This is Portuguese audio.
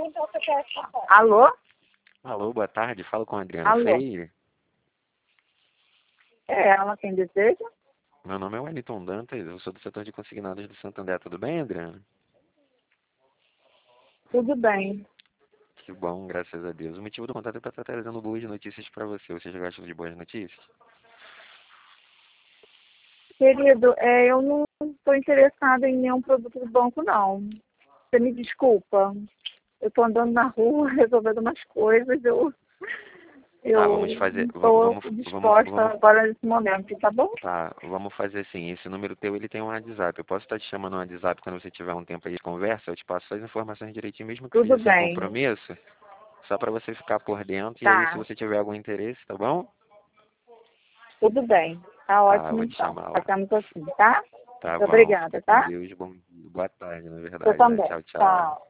Alô? Alô, boa tarde. Falo com a Adriana Alô? Freire. É ela quem deseja? Meu nome é Wellington Dantas, eu sou do setor de consignados do Santander. Tudo bem, Adriana? Tudo bem. Que bom, graças a Deus. O motivo do contato é para estar trazendo boas notícias para você. Você já gosta de boas notícias? Querido, eu não estou interessada em nenhum produto do banco, não. Você me desculpa. Eu estou andando na rua, resolvendo umas coisas, eu Tá, vamos fazer, estou disposta agora nesse momento, tá bom? tá, vamos fazer assim. Esse número teu, ele tem um WhatsApp. Eu posso estar te chamando no WhatsApp quando você tiver um tempo aí de conversa. Eu te passo as informações direitinho, mesmo que Tudo seja sem bem. compromisso, só para você ficar por dentro. E aí, se Tá, você tiver algum interesse, tá bom? tudo bem. Tá Tá, eu ótimo vou te então. chamar lá. Ficamos assim, tá? Tá Muito bom, fica obrigada, com tá? Deus. Boa tarde, na Eu verdade, né? também. Tchau, tchau. Tchau.